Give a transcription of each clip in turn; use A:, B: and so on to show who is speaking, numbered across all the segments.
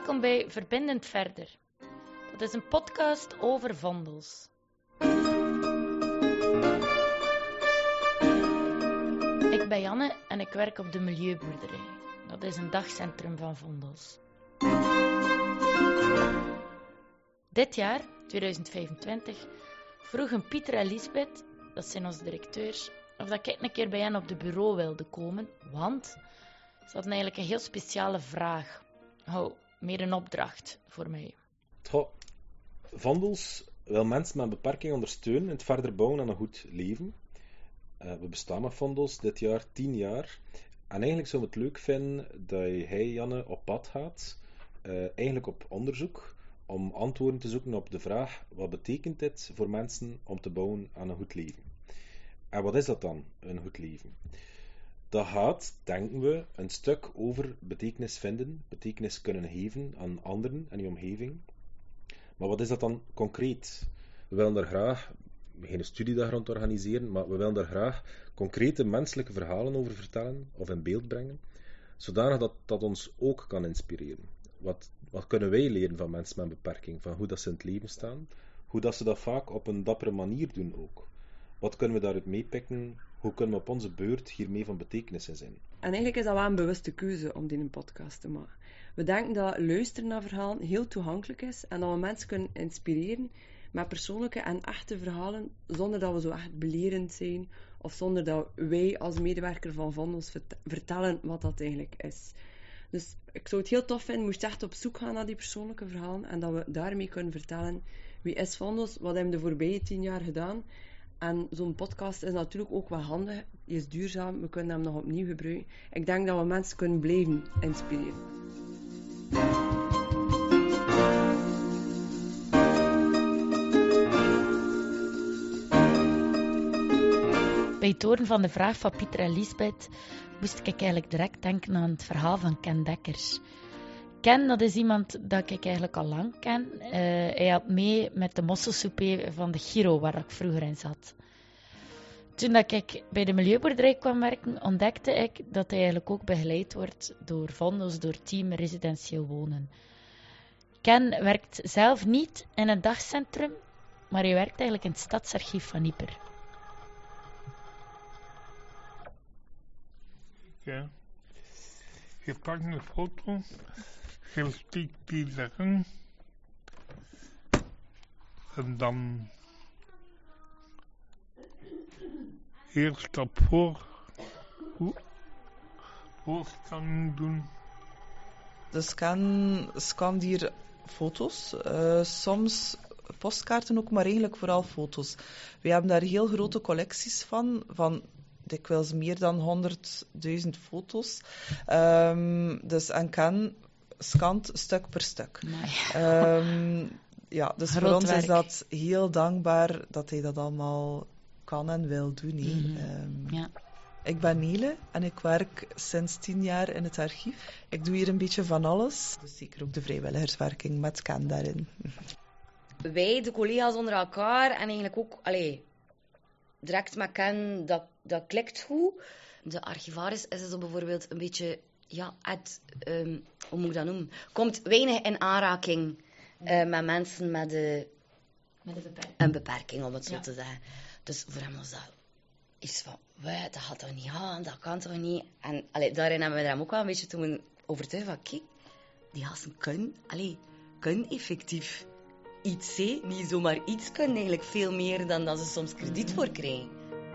A: Welkom bij Verbindend Verder. Dat is een podcast over vondels. Ik ben Janne en ik werk op de Milieuboerderij. Dat is een dagcentrum van vondels. Dit jaar, 2025, vroegen Pieter en Lisbeth, dat zijn onze directeurs, of dat ik een keer bij hen op de bureau wilde komen, want ze hadden eigenlijk een heel speciale vraag. Meer een opdracht voor mij.
B: Vondels wil mensen met een beperking ondersteunen in het verder bouwen aan een goed leven. We bestaan met Vondels dit jaar 10 jaar. En eigenlijk zou ik het leuk vinden dat jij, Janne, op pad gaat. Eigenlijk op onderzoek om antwoorden te zoeken op de vraag: wat betekent dit voor mensen om te bouwen aan een goed leven? En wat is dat dan, een goed leven? Dat gaat, denken we, een stuk over betekenis vinden, betekenis kunnen geven aan anderen en je omgeving. Maar wat is dat dan concreet? We willen daar graag, geen studiedag rond organiseren, maar we willen daar graag concrete menselijke verhalen over vertellen of in beeld brengen, zodanig dat dat ons ook kan inspireren. Wat kunnen wij leren van mensen met een beperking? Van hoe dat ze in het leven staan, hoe dat ze dat vaak op een dappere manier doen ook. Wat kunnen we daaruit meepikken? Hoe kunnen we op onze beurt hiermee van betekenis in zijn?
C: En eigenlijk is dat wel een bewuste keuze om die een podcast te maken. We denken dat luisteren naar verhalen heel toegankelijk is en dat we mensen kunnen inspireren met persoonlijke en echte verhalen, zonder dat we zo echt belerend zijn of zonder dat wij als medewerker van Vondels vertellen wat dat eigenlijk is. Dus ik zou het heel tof vinden, moest je echt op zoek gaan naar die persoonlijke verhalen en dat we daarmee kunnen vertellen wie is Vondels, wat hebben we de voorbije 10 jaar gedaan. En zo'n podcast is natuurlijk ook wel handig. Die is duurzaam, we kunnen hem nog opnieuw gebruiken. Ik denk dat we mensen kunnen blijven inspireren.
A: Bij het horen van de vraag van Pieter en Lisbeth moest ik eigenlijk direct denken aan het verhaal van Ken Dekkers. Ken, dat is iemand dat ik eigenlijk al lang ken. Hij had mee met de mosselsoepé van de Giro, waar ik vroeger in zat. Toen dat ik bij de Milieuboerderij kwam werken, ontdekte ik dat hij eigenlijk ook begeleid wordt door Vondels, door Team Residentieel Wonen. Ken werkt zelf niet in een dagcentrum, maar hij werkt eigenlijk in het stadsarchief van Ieper.
D: Ja. Je pakt een foto, je steekt die erin en dan eerst op voorscanning doen.
E: De scan scant hier foto's, soms postkaarten ook, maar eigenlijk vooral foto's. We hebben daar heel grote collecties van dikwijls meer dan 100.000 foto's. Dus en Ken scant stuk per stuk. Dus voor ons is dat heel dankbaar dat hij dat allemaal kan en wil doen.
A: Ja.
E: Ik ben Nele en ik werk sinds 10 jaar in het archief. Ik doe hier een beetje van alles. Dus zeker ook de vrijwilligerswerking met Ken daarin.
F: Wij, de collega's onder elkaar en eigenlijk ook direct met Ken, dat klikt goed. De archivaris is zo bijvoorbeeld een beetje, hoe moet ik dat noemen? Komt weinig in aanraking met mensen met een beperking, om het zo te zeggen. Dus voor hem was dat iets van, dat gaat toch niet aan, dat kan toch niet? En daarin hebben we hem ook wel een beetje toen overtuigd van, kijk, die gasten kunnen effectief iets, niet zomaar iets, kunnen eigenlijk veel meer dan dat ze soms krediet voor krijgen.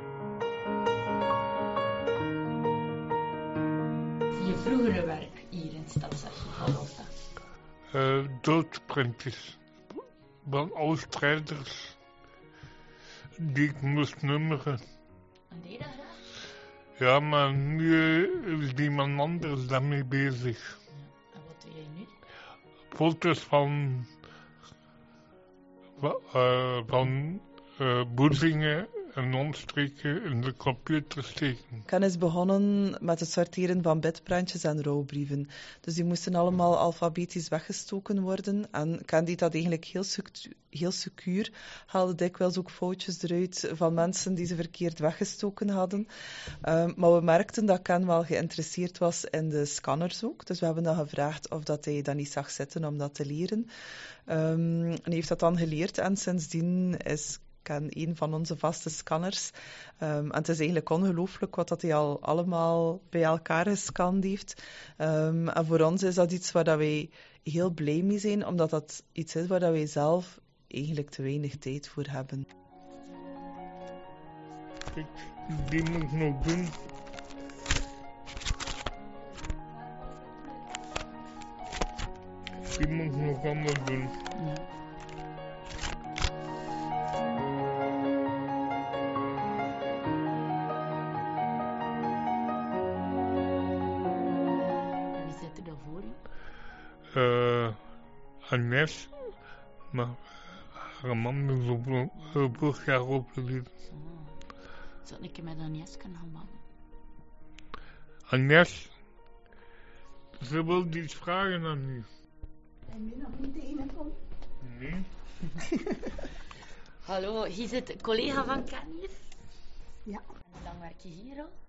A: Je vroegere werk hier in het stadsarchief, wat was dat?
D: Doodsprintjes van oud-strijders die ik moest nummeren.
A: En deed je dat graag?
D: Ja, maar nu is iemand anders daarmee bezig.
A: En wat doe jij nu?
D: Foto's van Boezingen en omstreken in de computer steken.
E: Ken is begonnen met het sorteren van bedprentjes en rouwbrieven. Dus die moesten allemaal alfabetisch weggestoken worden. En Ken deed dat eigenlijk heel secuur. Haalde dikwijls ook foutjes eruit van mensen die ze verkeerd weggestoken hadden. Maar we merkten dat Ken wel geïnteresseerd was in de scanners ook. Dus we hebben dan gevraagd of dat hij dat niet zag zitten om dat te leren. En hij heeft dat dan geleerd en sindsdien is Ken een van onze vaste scanners. En het is eigenlijk ongelooflijk wat dat hij al allemaal bij elkaar gescand heeft. En voor ons is dat iets waar dat wij heel blij mee zijn, omdat dat iets is waar dat wij zelf eigenlijk te weinig tijd voor hebben.
D: Kijk, die moet ik nog doen. Die moet ik nog allemaal doen.
A: Wie zit er dan voor u?
D: Agnes, maar haar man is vorig jaar overleden.
A: Zou ik met Agnes kunnen gaan babbelen?
D: Agnes, ze wil iets vragen aan u.
G: En je nog niet de ene van?
D: Nee?
A: Hallo, hier zit een collega van Ken hier.
G: Ja.
A: En hoe lang werk je hier al?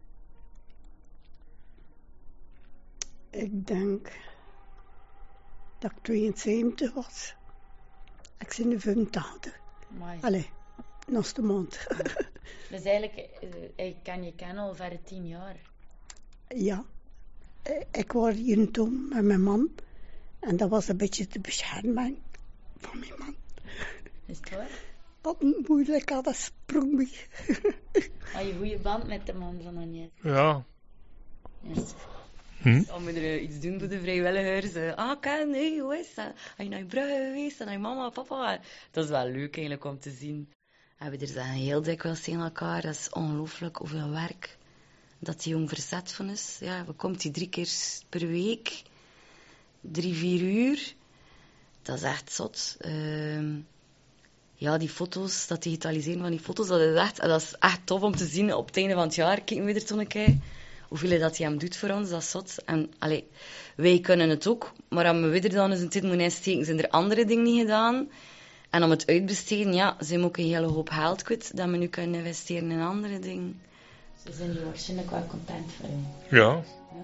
G: Ik denk dat ik 72 was. Ik ben nu 85.
A: Amai.
G: Allee, naast de mond.
A: Dus eigenlijk ken je Ken al verre 10 jaar.
G: Ja. Ik was hier toen met mijn man. En dat was een beetje de bescherming van mijn man.
A: Is het waar?
G: Wat moeilijk had, dat sprong me.
A: Had je een goede band met de man van Agnes?
D: Ja.
A: Yes.
F: Om er iets doen voor de vrijwilligers. Ken, hey, hoe is dat? Ben je naar je Brugge geweest? En naar je mama, papa? Dat is wel leuk eigenlijk om te zien. En we zijn heel dikwijls tegen elkaar. Dat is ongelooflijk hoeveel werk dat die jong verzet van is. Ja, we komt die 3 keer per week. 3-4 uur. Dat is echt zot. Ja, die foto's, dat digitaliseren van die foto's, dat is echt tof om te zien op het einde van het jaar. Kijken we er toen een keer. Hoeveel dat hij hem doet voor ons, dat is zot. En wij kunnen het ook, maar als we er dan eens een tijd moeten insteken, zijn er andere dingen niet gedaan. En om het uitbesteden, ja, zijn we ook een hele hoop geld kwijt, dat we nu kunnen investeren in andere dingen.
A: Ze zijn hier waarschijnlijk wel content voor u.
D: Ja.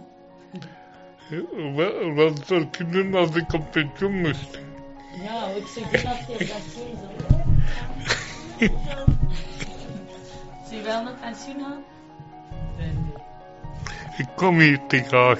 D: Wat zou ik doen als ik op pensioen moest?
A: Ja, ik zou doen als je op pensioen zou. Zou je wel naar pensioen gaan?
D: Ik kom hier te graag.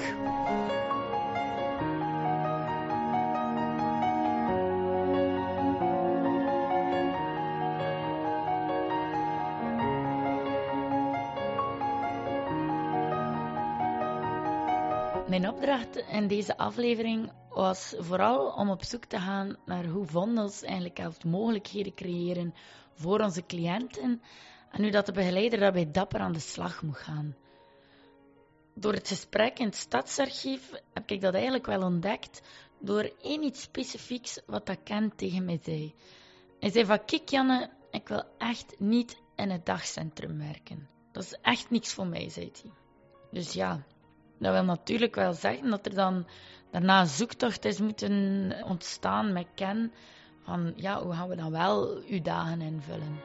A: Mijn opdracht in deze aflevering was vooral om op zoek te gaan naar hoe Vondels eigenlijk helpt mogelijkheden creëren voor onze cliënten en hoe dat de begeleider daarbij dapper aan de slag moet gaan. Door het gesprek in het stadsarchief heb ik dat eigenlijk wel ontdekt door iets specifieks wat dat Ken tegen mij zei. Hij zei van, kijk Janne, ik wil echt niet in het dagcentrum werken. Dat is echt niks voor mij, zei hij. Dus ja, dat wil natuurlijk wel zeggen dat er dan daarna een zoektocht is moeten ontstaan met Ken. Van ja, hoe gaan we dan wel uw dagen invullen?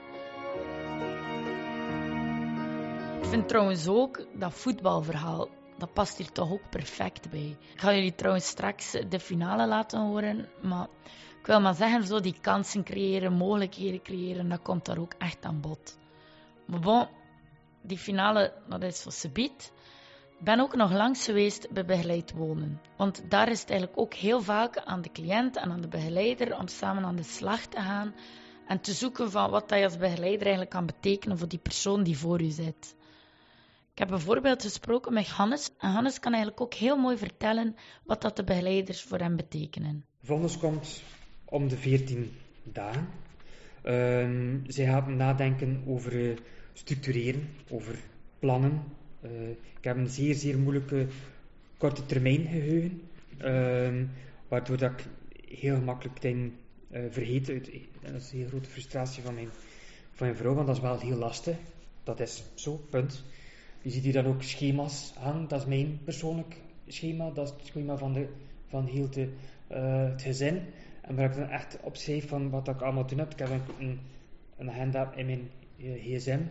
A: Ik vind trouwens ook dat voetbalverhaal, dat past hier toch ook perfect bij. Ik ga jullie trouwens straks de finale laten horen, maar ik wil maar zeggen, zo die kansen creëren, mogelijkheden creëren, dat komt daar ook echt aan bod. Maar bon, die finale, dat is voor subiet. Ik ben ook nog langs geweest bij begeleid wonen. Want daar is het eigenlijk ook heel vaak aan de cliënt en aan de begeleider om samen aan de slag te gaan en te zoeken van wat dat je als begeleider eigenlijk kan betekenen voor die persoon die voor u zit. Ik heb bijvoorbeeld gesproken met Hannes en Hannes kan eigenlijk ook heel mooi vertellen wat dat de begeleiders voor hem betekenen.
H: Vondels komt om de 14 dagen. Zij gaan nadenken over structureren, over plannen. Ik heb een zeer, zeer moeilijke korte termijn geheugen, waardoor dat ik heel gemakkelijk dingen vergeet. En dat is een heel grote frustratie voor een vrouw, want dat is wel heel lastig. Dat is zo, punt. Je ziet hier dan ook schema's hangen. Dat is mijn persoonlijk schema. Dat is het schema van heel het gezin. En waar ik dan echt opschrijf van wat ik allemaal doen heb. Ik heb een agenda in mijn gsm.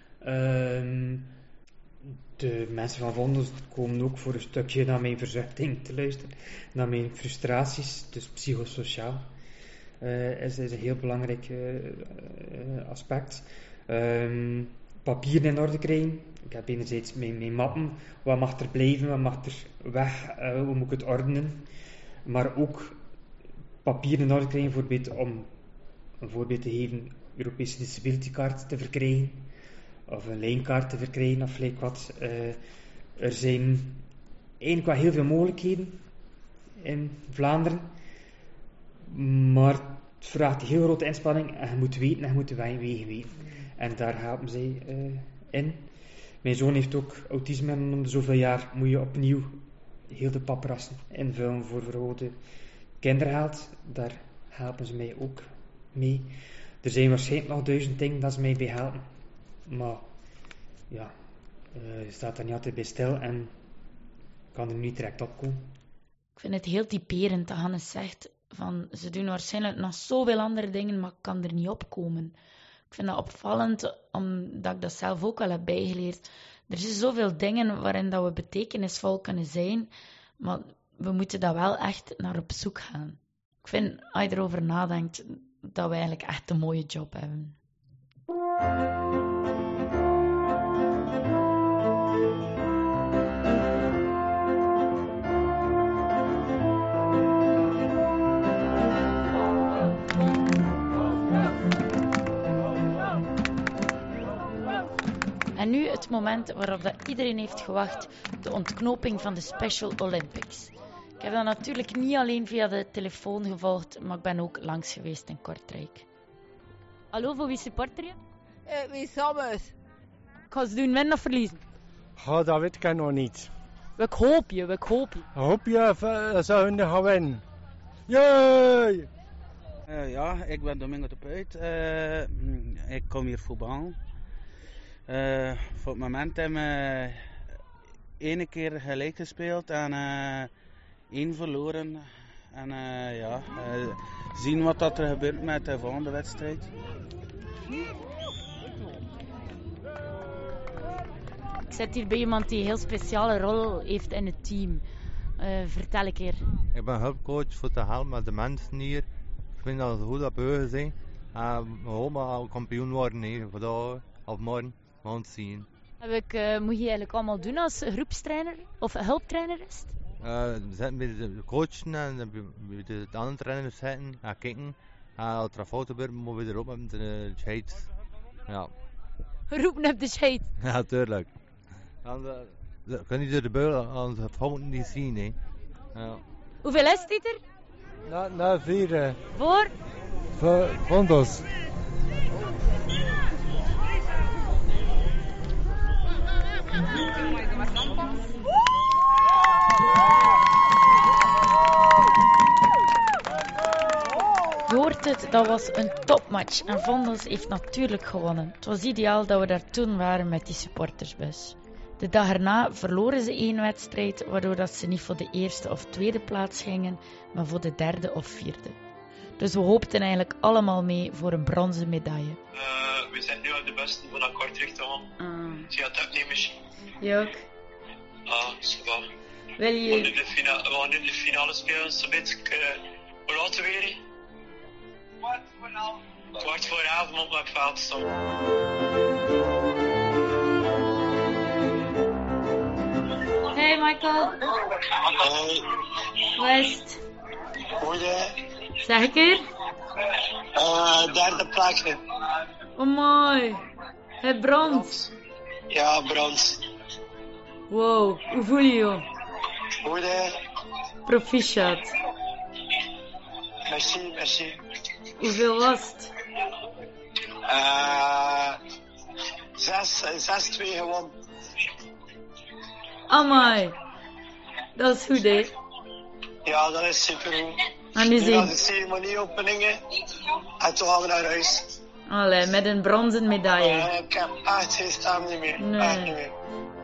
H: De mensen van Vondos komen ook voor een stukje naar mijn verzuchting te luisteren. Naar mijn frustraties, dus psychosociaal. Is een heel belangrijk aspect. Papieren in orde krijgen. Ik heb enerzijds mijn mappen. Wat mag er blijven, wat mag er weg, hoe moet ik het ordenen. Maar ook papieren in orde krijgen, bijvoorbeeld om een voorbeeld te geven, Europese Disability Card te verkrijgen. Of een lijnkaart te verkrijgen, of gelijk wat. Er zijn eigenlijk wel heel veel mogelijkheden in Vlaanderen. Maar het vraagt een heel grote inspanning en je moet weten en je moet de wegen weten. En daar helpen zij in. Mijn zoon heeft ook autisme en om de zoveel jaar moet je opnieuw heel de paprassen invullen voor verhoogde kindergeld. Daar helpen ze mij ook mee. Er zijn waarschijnlijk nog 1000 dingen dat ze mij bij helpen. Maar ja, je staat er niet altijd bij stil en kan er niet direct op komen.
A: Ik vind het heel typerend dat Hannes zegt van ze doen waarschijnlijk nog zoveel andere dingen, maar ik kan er niet op komen. Ik vind dat opvallend, omdat ik dat zelf ook wel heb bijgeleerd. Er zijn zoveel dingen waarin dat we betekenisvol kunnen zijn, maar we moeten daar wel echt naar op zoek gaan. Ik vind, als je erover nadenkt, dat we eigenlijk echt een mooie job hebben. En nu het moment waarop dat iedereen heeft gewacht, de ontknoping van de Special Olympics. Ik heb dat natuurlijk niet alleen via de telefoon gevolgd, maar ik ben ook langs geweest in Kortrijk. Hallo, voor wie supporter je?
I: Wie Sommers.
A: Gaan ze doen winnen of verliezen?
I: Oh, dat weet ik nog niet.
A: Ik hoop je.
I: Hoop je dat ze hun gaan winnen. Jee!
J: Ja, ik ben Domingo de Puit. Ik kom hier voetballen. Voor het moment hebben we 1 keer gelijk gespeeld en 1 verloren. En zien wat dat er gebeurt met de volgende wedstrijd.
A: Ik zit hier bij iemand die een heel speciale rol heeft in het team. Vertel een keer.
K: Ik ben hulpcoach voor te helpen met de mensen hier. Ik vind dat het goed dat we zijn. We hopen kampioen worden hier vandaag of morgen. We gaan het zien.
A: Moet je eigenlijk allemaal doen als groepstrainer of hulptrainer is?
K: We zitten bij de coachen en bij de andere trainers zitten en kijken. Als er fouten gebeuren, moeten we erop met de scheids. Ja.
A: Roepen op de scheids?
K: Ja, tuurlijk. Dan kun je de beul aan de fouten niet zien. Hè. Ja.
A: Hoeveel is dit er?
I: Na 4.
A: Voor?
I: Voor Vondos.
A: Je hoort het, dat was een topmatch en Vondos heeft natuurlijk gewonnen. Het was ideaal dat we daar toen waren met die supportersbus. De dag erna verloren ze 1 wedstrijd, waardoor dat ze niet voor de 1e of 2e plaats gingen, maar voor de 3e of 4e. Dus we hoopten eigenlijk allemaal mee voor een bronzen medaille.
L: We zijn nu op de bus voor naar Kortrijk te gaan. Zie je het opnemen?
A: Ja ook.
L: Super.
A: Wil je...
L: We gaan nu de finale spelen, zo weet ik. Hoe laat weer? 11:15 moet we op het veld staan.
A: Hey Michael.
L: Hey.
A: Hoe is het?
L: Goeie.
A: Zeg ik er?
L: 3e plekje.
A: Oh mooi. Het brons.
L: Ja, brons.
A: Wow, hoe voel je je?
L: Goeie.
A: Proficiat.
L: Merci.
A: Hoeveel was het?
L: 6-2 gewonnen.
A: Amai. Dat is goed, hè?
L: Ja, dat is super goed.
A: En nu
L: gaan de ceremonieopeningen en toen gaan we naar huis.
A: Allee, met een bronzen medaille.
L: Ik heb echt geen stem niet meer.
A: Nee.
L: Echt niet meer.